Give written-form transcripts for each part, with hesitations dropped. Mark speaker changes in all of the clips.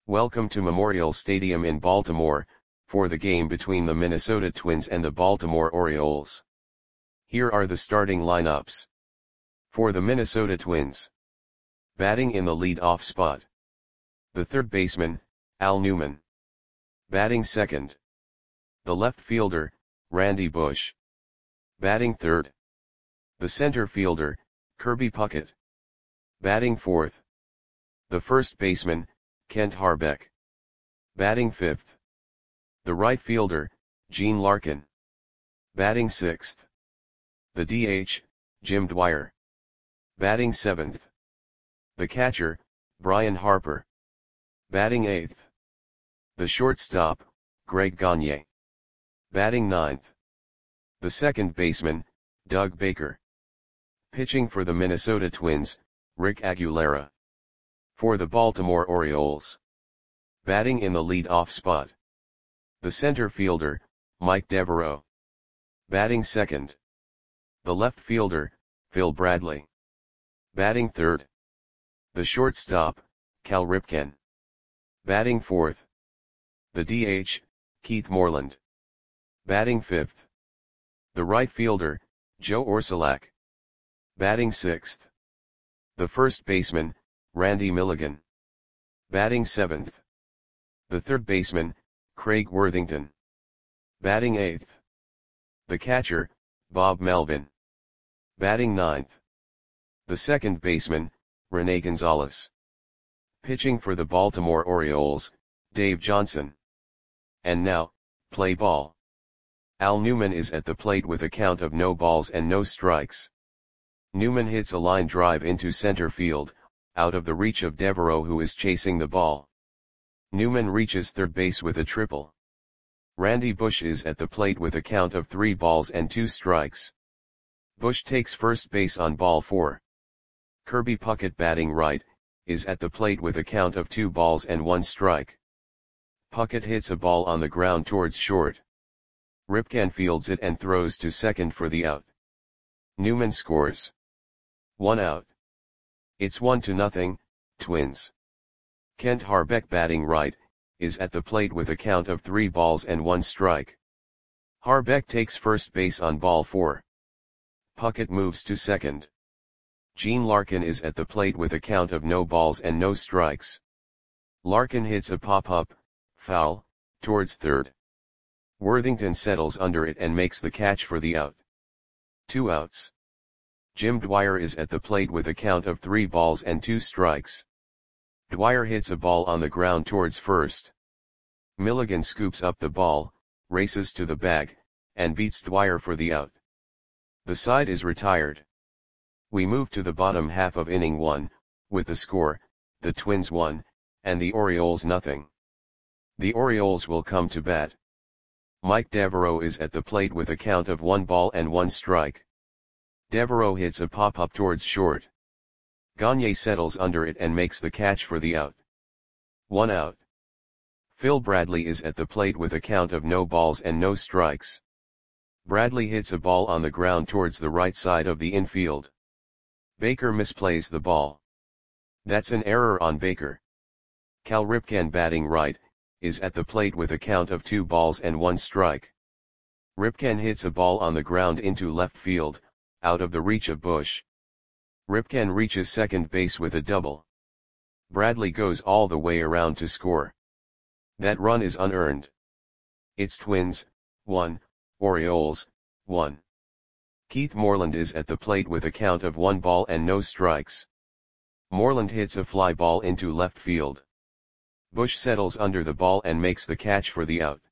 Speaker 1: Welcome to Memorial Stadium in Baltimore, for the game between the Minnesota Twins and the Baltimore Orioles. Here are the starting lineups. For the Minnesota Twins. Batting in the lead-off spot. The third baseman, Al Newman. Batting second. The left fielder, Randy Bush. Batting third. The center fielder, Kirby Puckett. Batting fourth. The first baseman, Kent Hrbek. Batting fifth. The right fielder, Gene Larkin. Batting sixth. The DH, Jim Dwyer. Batting seventh. The catcher, Brian Harper. Batting eighth. The shortstop, Greg Gagne. Batting ninth. The second baseman, Doug Baker. Pitching for the Minnesota Twins, Rick Aguilera. For the Baltimore Orioles. Batting in the lead-off spot. The center fielder, Mike Devereaux. Batting second. The left fielder, Phil Bradley. Batting third. The shortstop, Cal Ripken. Batting fourth. The DH, Keith Moreland. Batting fifth. The right fielder, Joe Orsulak. Batting sixth. The first baseman, Randy Milligan. Batting seventh. The third baseman, Craig Worthington. Batting eighth. The catcher, Bob Melvin. Batting ninth. The second baseman, Rene Gonzalez. Pitching for the Baltimore Orioles, Dave Johnson. And now, play ball. Al Newman is at the plate with a count of no balls and no strikes. Newman hits a line drive into center field, out of the reach of Devereaux, who is chasing the ball. Newman reaches third base with a triple. Randy Bush is at the plate with a count of 3 balls and 2 strikes. Bush takes first base on ball 4. Kirby Puckett, batting right, is at the plate with a count of 2 balls and 1 strike. Puckett hits a ball on the ground towards short. Ripken fields it and throws to second for the out. Newman scores. 1 out. It's 1-0, Twins. Kent Hrbek, batting right, is at the plate with a count of 3 balls and 1 strike. Hrbek takes first base on ball 4. Puckett moves to second. Gene Larkin is at the plate with a count of no balls and no strikes. Larkin hits a pop-up, foul, towards third. Worthington settles under it and makes the catch for the out. 2 outs. Jim Dwyer is at the plate with a count of 3 balls and 2 strikes. Dwyer hits a ball on the ground towards first. Milligan scoops up the ball, races to the bag, and beats Dwyer for the out. The side is retired. We move to the bottom half of inning 1, with the score, the Twins 1, and the Orioles 0. The Orioles will come to bat. Mike Devereaux is at the plate with a count of 1 ball and 1 strike. Devereaux hits a pop-up towards short. Gagne settles under it and makes the catch for the out. 1 out. Phil Bradley is at the plate with a count of no balls and no strikes. Bradley hits a ball on the ground towards the right side of the infield. Baker misplays the ball. That's an error on Baker. Cal Ripken, batting right, is at the plate with a count of 2 balls and 1 strike. Ripken hits a ball on the ground into left field, out of the reach of Bush. Ripken reaches second base with a double. Bradley goes all the way around to score. That run is unearned. It's Twins 1, Orioles 1. Keith Moreland is at the plate with a count of 1 ball and no strikes. Moreland hits a fly ball into left field. Bush settles under the ball and makes the catch for the out.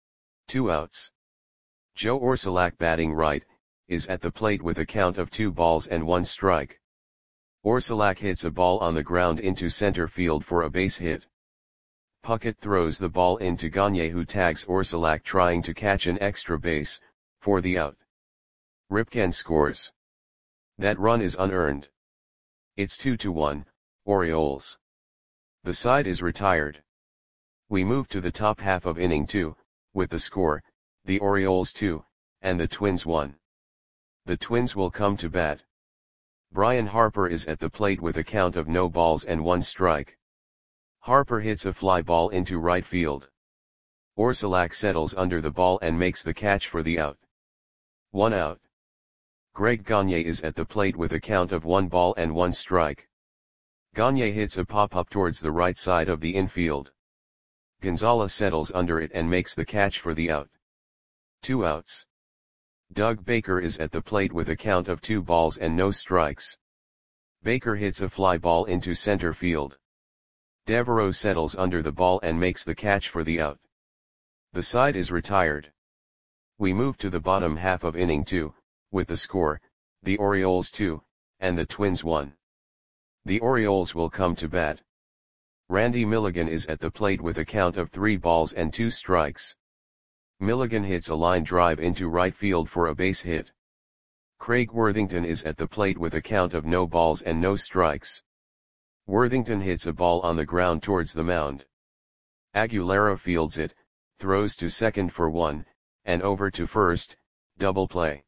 Speaker 1: 2 outs. Joe Orsulak, batting right, is at the plate with a count of 2 balls and 1 strike. Orsulak hits a ball on the ground into center field for a base hit. Puckett throws the ball into Gagne, who tags Orsulak trying to catch an extra base, for the out. Ripken scores. That run is unearned. It's 2-1, Orioles. The side is retired. We move to the top half of inning 2, with the score, the Orioles 2, and the Twins 1. The Twins will come to bat. Brian Harper is at the plate with a count of no balls and 1 strike. Harper hits a fly ball into right field. Orsulak settles under the ball and makes the catch for the out. 1 out. Greg Gagne is at the plate with a count of 1 ball and 1 strike. Gagne hits a pop-up towards the right side of the infield. Gonzalez settles under it and makes the catch for the out. 2 outs. Doug Baker is at the plate with a count of 2 balls and no strikes. Baker hits a fly ball into center field. Devereaux settles under the ball and makes the catch for the out. The side is retired. We move to the bottom half of inning 2, with the score, the Orioles 2, and the Twins 1. The Orioles will come to bat. Randy Milligan is at the plate with a count of 3 balls and 2 strikes. Milligan hits a line drive into right field for a base hit. Craig Worthington is at the plate with a count of no balls and no strikes. Worthington hits a ball on the ground towards the mound. Aguilera fields it, throws to second for 1, and over to first, double play.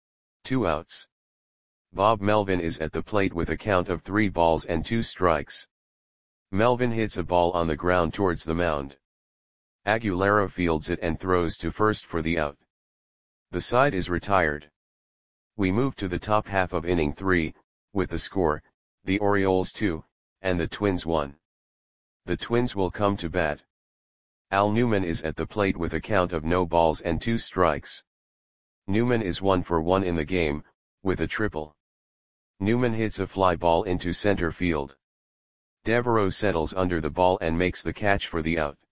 Speaker 1: 2 outs. Bob Melvin is at the plate with a count of 3 balls and 2 strikes. Melvin hits a ball on the ground towards the mound. Aguilera fields it and throws to first for the out. The side is retired. We move to the top half of inning 3, with the score, the Orioles 2, and the Twins 1. The Twins will come to bat. Al Newman is at the plate with a count of no balls and 2 strikes. Newman is 1 for 1 in the game, with a triple. Newman hits a fly ball into center field. Devereaux settles under the ball and makes the catch for the out.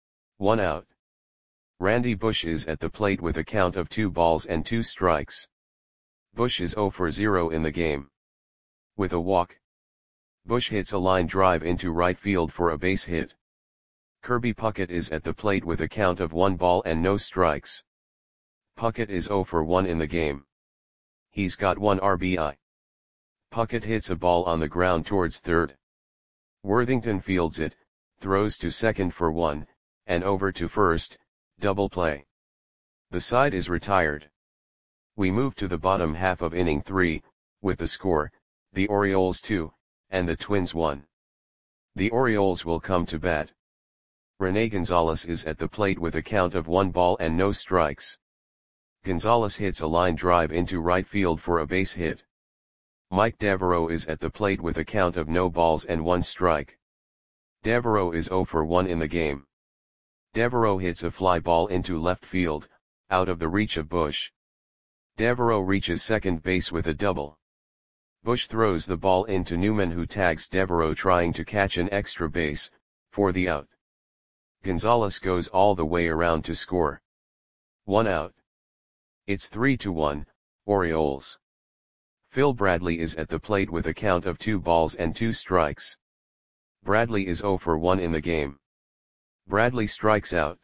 Speaker 1: 1 out. Randy Bush is at the plate with a count of 2 balls and 2 strikes. Bush is 0 for 0 in the game. With a walk. Bush hits a line drive into right field for a base hit. Kirby Puckett is at the plate with a count of 1 ball and no strikes. Puckett is 0 for 1 in the game. He's got 1 RBI. Puckett hits a ball on the ground towards third. Worthington fields it, throws to second for 1, and over to first, double play. The side is retired. We move to the bottom half of inning 3, with the score, the Orioles 2, and the Twins 1. The Orioles will come to bat. Rene Gonzalez is at the plate with a count of 1 ball and no strikes. Gonzalez hits a line drive into right field for a base hit. Mike Devereaux is at the plate with a count of no balls and 1 strike. Devereaux is 0 for 1 in the game. Devereaux hits a fly ball into left field, out of the reach of Bush. Devereaux reaches second base with a double. Bush throws the ball into Newman, who tags Devereaux trying to catch an extra base, for the out. Gonzalez goes all the way around to score. 1 out. It's 3-1, Orioles. Phil Bradley is at the plate with a count of 2 balls and 2 strikes. Bradley is 0 for 1 in the game. Bradley strikes out.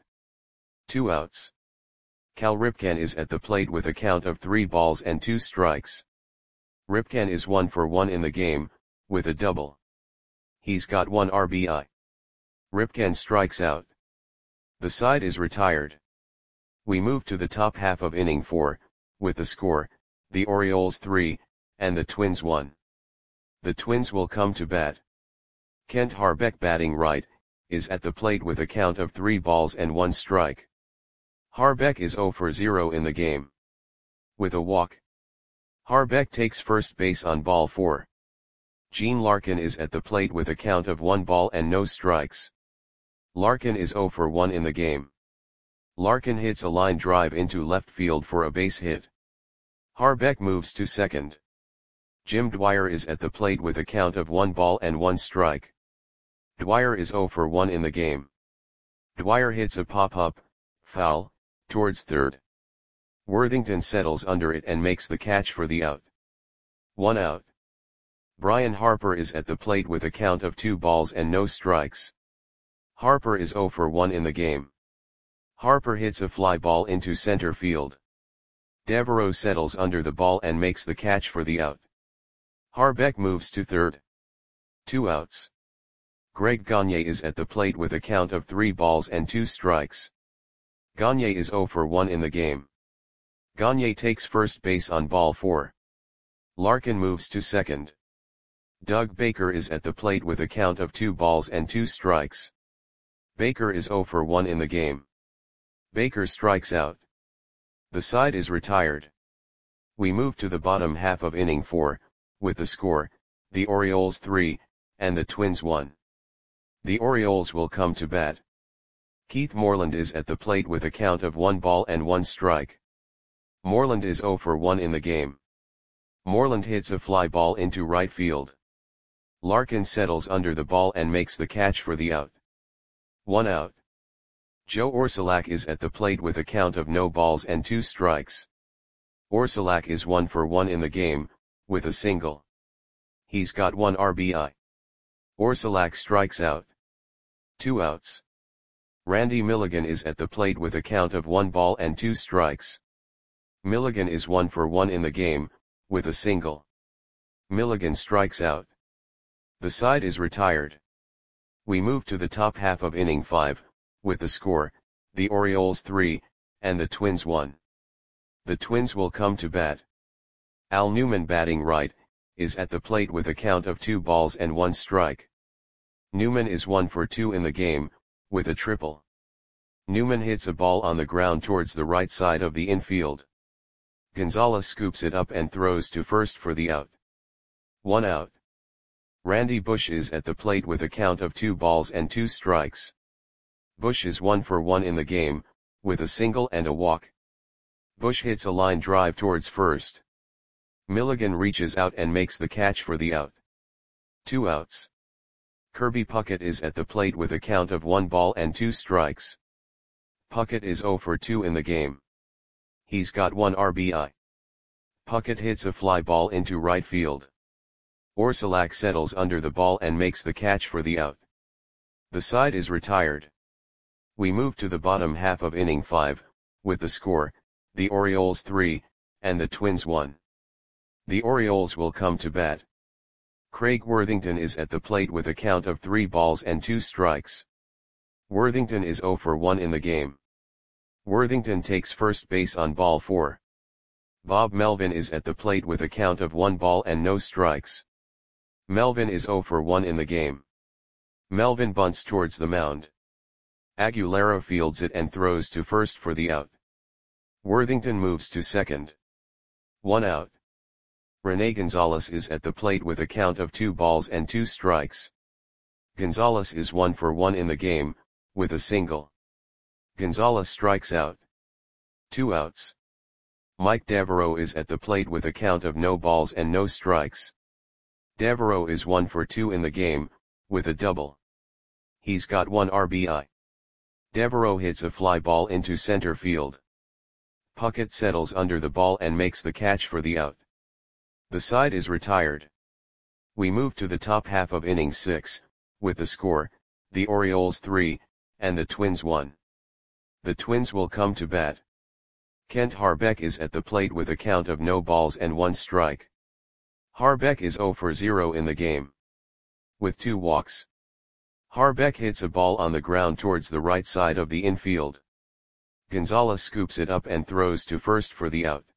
Speaker 1: 2 outs. Cal Ripken is at the plate with a count of 3 balls and 2 strikes. Ripken is 1 for 1 in the game, with a double. He's got 1 RBI. Ripken strikes out. The side is retired. We move to the top half of inning 4, with the score, the Orioles 3, and the Twins 1. The Twins will come to bat. Kent Harbeck, batting right, is at the plate with a count of 3 balls and 1 strike. Harbeck is 0 for 0 in the game. With a walk. Harbeck takes first base on ball 4. Gene Larkin is at the plate with a count of 1 ball and no strikes. Larkin is 0 for 1 in the game. Larkin hits a line drive into left field for a base hit. Harbeck moves to second. Jim Dwyer is at the plate with a count of 1 ball and 1 strike. Dwyer is 0 for 1 in the game. Dwyer hits a pop-up, foul, towards third. Worthington settles under it and makes the catch for the out. 1 out. Brian Harper is at the plate with a count of 2 balls and no strikes. Harper is 0 for 1 in the game. Harper hits a fly ball into center field. Devereaux settles under the ball and makes the catch for the out. Harbeck moves to third. 2 outs. Greg Gagne is at the plate with a count of 3 balls and 2 strikes. Gagne is 0 for 1 in the game. Gagne takes first base on ball 4. Larkin moves to second. Doug Baker is at the plate with a count of 2 balls and 2 strikes. Baker is 0 for 1 in the game. Baker strikes out. The side is retired. We move to the bottom half of inning 4, with the score, the Orioles 3, and the Twins 1. The Orioles will come to bat. Keith Moreland is at the plate with a count of 1 ball and 1 strike. Moreland is 0 for 1 in the game. Moreland hits a fly ball into right field. Larkin settles under the ball and makes the catch for the out. 1 out. Joe Orsulak is at the plate with a count of no balls and 2 strikes. Orsulak is 1 for 1 in the game, with a single. He's got 1 RBI. Orsulak strikes out. 2 outs. Randy Milligan is at the plate with a count of 1 ball and 2 strikes. Milligan is 1 for 1 in the game, with a single. Milligan strikes out. The side is retired. We move to the top half of inning 5, with the score, the Orioles 3, and the Twins 1. The Twins will come to bat. Al Newman, batting right, is at the plate with a count of 2 balls and 1 strike. Newman is 1 for 2 in the game, with a triple. Newman hits a ball on the ground towards the right side of the infield. Gonzalez scoops it up and throws to first for the out. 1 out. Randy Bush is at the plate with a count of 2 balls and 2 strikes. Bush is 1 for 1 in the game, with a single and a walk. Bush hits a line drive towards first. Milligan reaches out and makes the catch for the out. 2 outs. Kirby Puckett is at the plate with a count of 1 ball and 2 strikes. Puckett is 0 for 2 in the game. He's got 1 RBI. Puckett hits a fly ball into right field. Orsulak settles under the ball and makes the catch for the out. The side is retired. We move to the bottom half of inning 5, with the score, the Orioles 3, and the Twins 1. The Orioles will come to bat. Craig Worthington is at the plate with a count of 3 balls and 2 strikes. Worthington is 0 for 1 in the game. Worthington takes first base on ball 4. Bob Melvin is at the plate with a count of 1 ball and no strikes. Melvin is 0 for 1 in the game. Melvin bunts towards the mound. Aguilera fields it and throws to first for the out. Worthington moves to second. 1 out. Rene Gonzalez is at the plate with a count of 2 balls and 2 strikes. Gonzalez is 1 for 1 in the game, with a single. Gonzalez strikes out. 2 outs. Mike Devereaux is at the plate with a count of no balls and no strikes. Devereaux is 1 for 2 in the game, with a double. He's got 1 RBI. Devereaux hits a fly ball into center field. Puckett settles under the ball and makes the catch for the out. The side is retired. We move to the top half of inning 6, with the score, the Orioles 3, and the Twins 1. The Twins will come to bat. Kent Harbeck is at the plate with a count of no balls and 1 strike. Harbeck is 0 for 0 in the game. With 2 walks. Harbeck hits a ball on the ground towards the right side of the infield. Gonzalez scoops it up and throws to first for the out.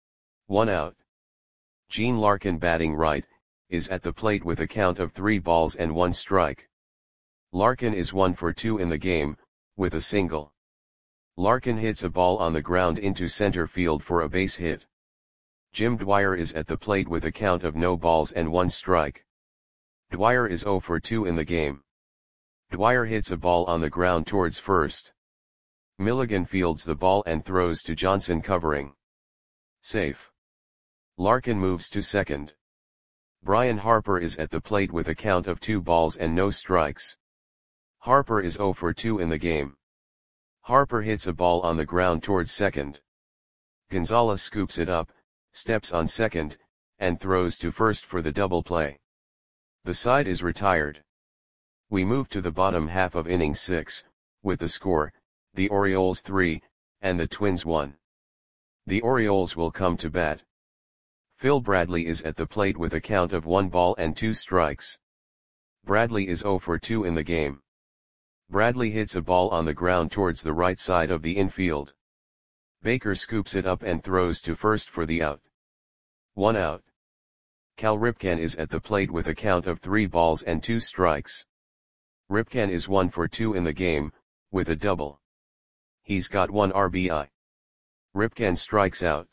Speaker 1: 1 out. Gene Larkin, batting right, is at the plate with a count of 3 balls and 1 strike. Larkin is 1 for 2 in the game, with a single. Larkin hits a ball on the ground into center field for a base hit. Jim Dwyer is at the plate with a count of no balls and 1 strike. Dwyer is 0 for 2 in the game. Dwyer hits a ball on the ground towards first. Milligan fields the ball and throws to Johnson, covering. Safe. Larkin moves to second. Brian Harper is at the plate with a count of 2 balls and no strikes. Harper is 0 for 2 in the game. Harper hits a ball on the ground towards second. Gonzalez scoops it up, steps on second, and throws to first for the double play. The side is retired. We move to the bottom half of inning 6, with the score, the Orioles 3, and the Twins 1. The Orioles will come to bat. Phil Bradley is at the plate with a count of 1 ball and 2 strikes. Bradley is 0 for 2 in the game. Bradley hits a ball on the ground towards the right side of the infield. Baker scoops it up and throws to first for the out. 1 out. Cal Ripken is at the plate with a count of 3 balls and 2 strikes. Ripken is 1 for 2 in the game, with a double. He's got 1 RBI. Ripken strikes out.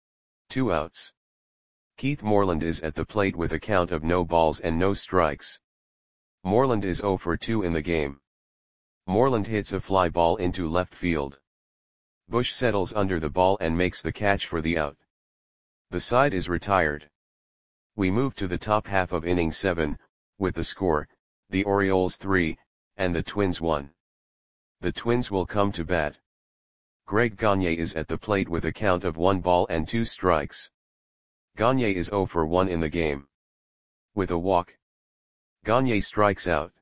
Speaker 1: 2 outs. Keith Moreland is at the plate with a count of no balls and no strikes. Moreland is 0 for 2 in the game. Moreland hits a fly ball into left field. Bush settles under the ball and makes the catch for the out. The side is retired. We move to the top half of inning 7, with the score, the Orioles 3, and the Twins 1. The Twins will come to bat. Greg Gagne is at the plate with a count of 1 ball and 2 strikes. Gagne is 0 for 1 in the game. With a walk. Gagne strikes out.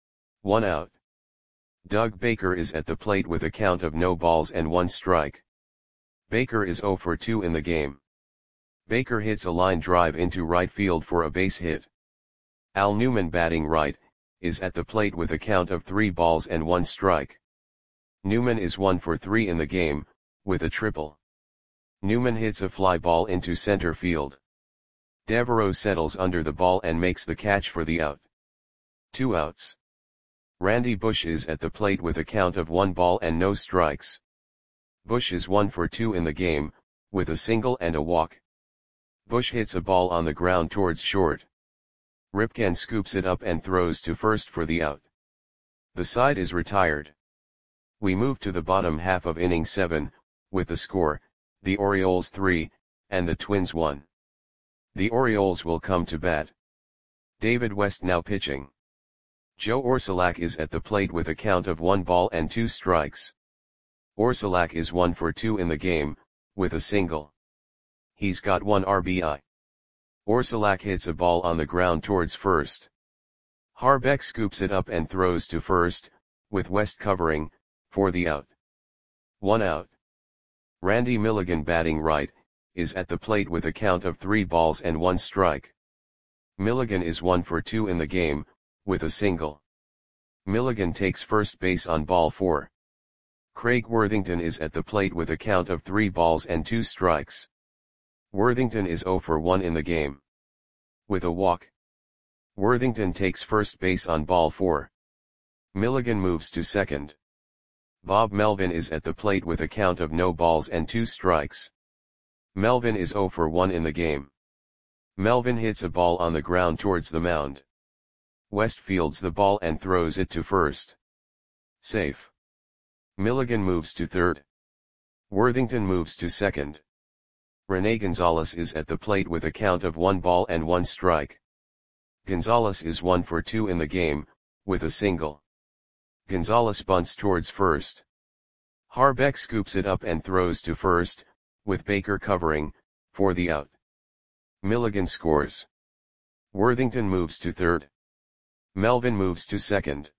Speaker 1: 1 out. Doug Baker is at the plate with a count of no balls and 1 strike. Baker is 0 for 2 in the game. Baker hits a line drive into right field for a base hit. Al Newman, batting right, is at the plate with a count of 3 balls and 1 strike. Newman is 1 for 3 in the game, with a triple. Newman hits a fly ball into center field. Devereaux settles under the ball and makes the catch for the out. 2 outs. Randy Bush is at the plate with a count of 1 ball and no strikes. Bush is 1 for 2 in the game, with a single and a walk. Bush hits a ball on the ground towards short. Ripken scoops it up and throws to first for the out. The side is retired. We move to the bottom half of inning 7, with the score, the Orioles 3, and the Twins 1. The Orioles will come to bat. David West now pitching. Joe Orsulak is at the plate with a count of 1 ball and 2 strikes. Orsulak is 1 for 2 in the game, with a single. He's got 1 RBI. Orsulak hits a ball on the ground towards first. Harbeck scoops it up and throws to first, with West covering, for the out. 1 out. Randy Milligan, batting right, is at the plate with a count of 3 balls and 1 strike. Milligan is 1 for 2 in the game, with a single. Milligan takes first base on ball 4. Craig Worthington is at the plate with a count of 3 balls and 2 strikes. Worthington is 0 for 1 in the game. With a walk. Worthington takes first base on ball 4. Milligan moves to second. Bob Melvin is at the plate with a count of no balls and 2 strikes. Melvin is 0 for 1 in the game. Melvin hits a ball on the ground towards the mound. West fields the ball and throws it to first. Safe. Milligan moves to third. Worthington moves to second. Rene Gonzalez is at the plate with a count of 1 ball and 1 strike. Gonzalez is 1 for 2 in the game, with a single. Gonzalez bunts towards first. Harbeck scoops it up and throws to first, with Baker covering, for the out. Milligan scores. Worthington moves to third. Melvin moves to second.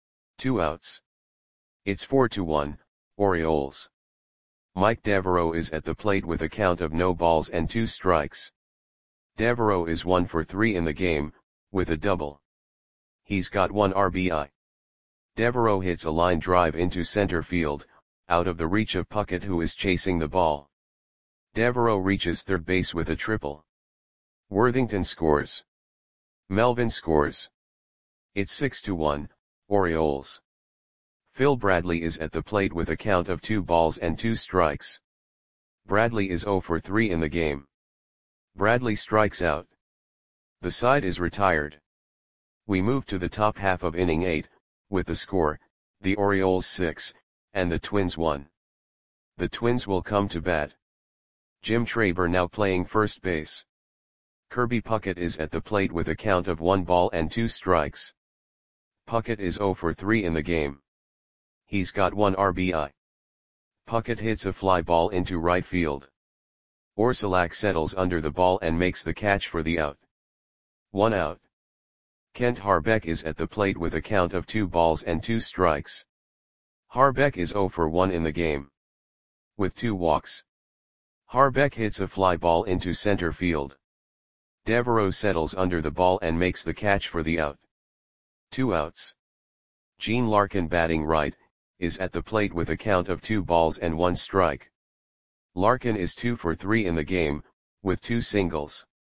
Speaker 1: 2 outs. It's 4-1, Orioles. Mike Devereaux is at the plate with a count of no balls and 2 strikes. Devereaux is 1 for 3 in the game, with a double. He's got 1 RBI. Devereaux hits a line drive into center field, out of the reach of Puckett, who is chasing the ball. Devereaux reaches third base with a triple. Worthington scores. Melvin scores. It's 6-1, Orioles. Phil Bradley is at the plate with a count of 2 balls and 2 strikes. Bradley is 0 for 3 in the game. Bradley strikes out. The side is retired. We move to the top half of inning 8, with the score, the Orioles 6, and the Twins 1. The Twins will come to bat. Jim Traber now playing first base. Kirby Puckett is at the plate with a count of 1 ball and 2 strikes. Puckett is 0 for 3 in the game. He's got 1 RBI. Puckett hits a fly ball into right field. Orsulak settles under the ball and makes the catch for the out. 1 out. Kent Harbeck is at the plate with a count of 2 balls and 2 strikes. Harbeck is 0 for 1 in the game. With 2 walks. Harbeck hits a fly ball into center field. Devereaux settles under the ball and makes the catch for the out. 2 outs. Gene Larkin, batting right, is at the plate with a count of 2 balls and 1 strike. Larkin is 2 for 3 in the game, with 2 singles.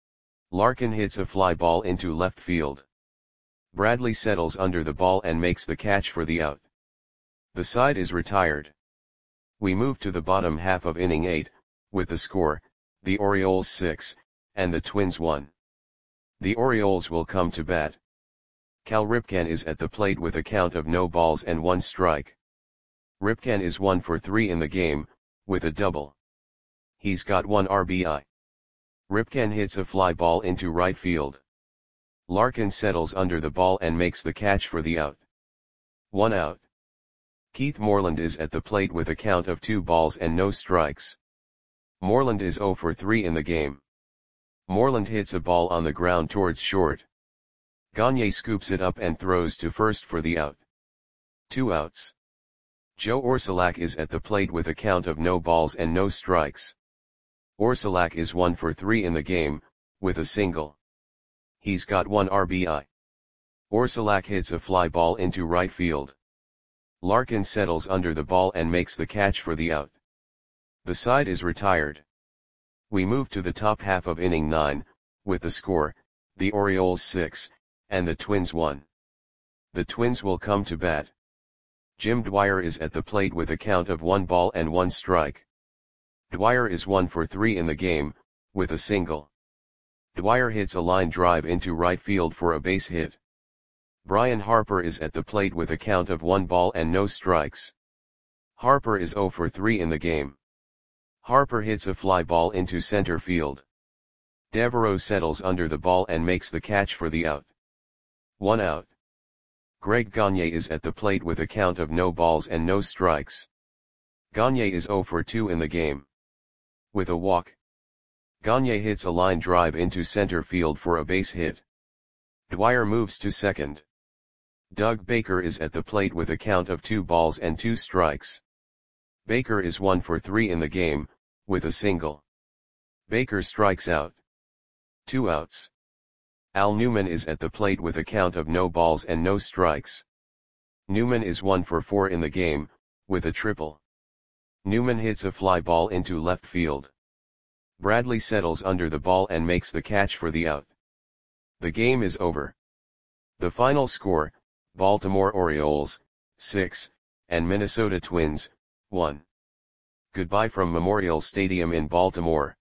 Speaker 1: Larkin hits a fly ball into left field. Bradley settles under the ball and makes the catch for the out. The side is retired. We move to the bottom half of inning 8, with the score, the Orioles 6, and the Twins 1. The Orioles will come to bat. Cal Ripken is at the plate with a count of no balls and 1 strike. Ripken is 1 for 3 in the game, with a double. He's got 1 RBI. Ripken hits a fly ball into right field. Larkin settles under the ball and makes the catch for the out. 1 out. Keith Moreland is at the plate with a count of 2 balls and no strikes. Moreland is 0 for 3 in the game. Moreland hits a ball on the ground towards short. Gagne scoops it up and throws to first for the out. 2 outs. Joe Orsulak is at the plate with a count of no balls and no strikes. Orsulak is 1 for 3 in the game, with a single. He's got 1 RBI. Orsulak hits a fly ball into right field. Larkin settles under the ball and makes the catch for the out. The side is retired. We move to the top half of inning 9, with the score, the Orioles 6, and the Twins 1. The Twins will come to bat. Jim Dwyer is at the plate with a count of 1 ball and 1 strike. Dwyer is 1 for 3 in the game, with a single. Dwyer hits a line drive into right field for a base hit. Brian Harper is at the plate with a count of 1 ball and no strikes. Harper is 0 for 3 in the game. Harper hits a fly ball into center field. Devereaux settles under the ball and makes the catch for the out. 1 out. Greg Gagne is at the plate with a count of no balls and no strikes. Gagne is 0 for 2 in the game. With a walk. Gagne hits a line drive into center field for a base hit. Dwyer moves to second. Doug Baker is at the plate with a count of 2 balls and 2 strikes. Baker is 1 for 3 in the game, with a single. Baker strikes out. 2 outs. Al Newman is at the plate with a count of no balls and no strikes. Newman is 1 for 4 in the game, with a triple. Newman hits a fly ball into left field. Bradley settles under the ball and makes the catch for the out. The game is over. The final score, Baltimore Orioles, 6, and Minnesota Twins, 1. Goodbye from Memorial Stadium in Baltimore.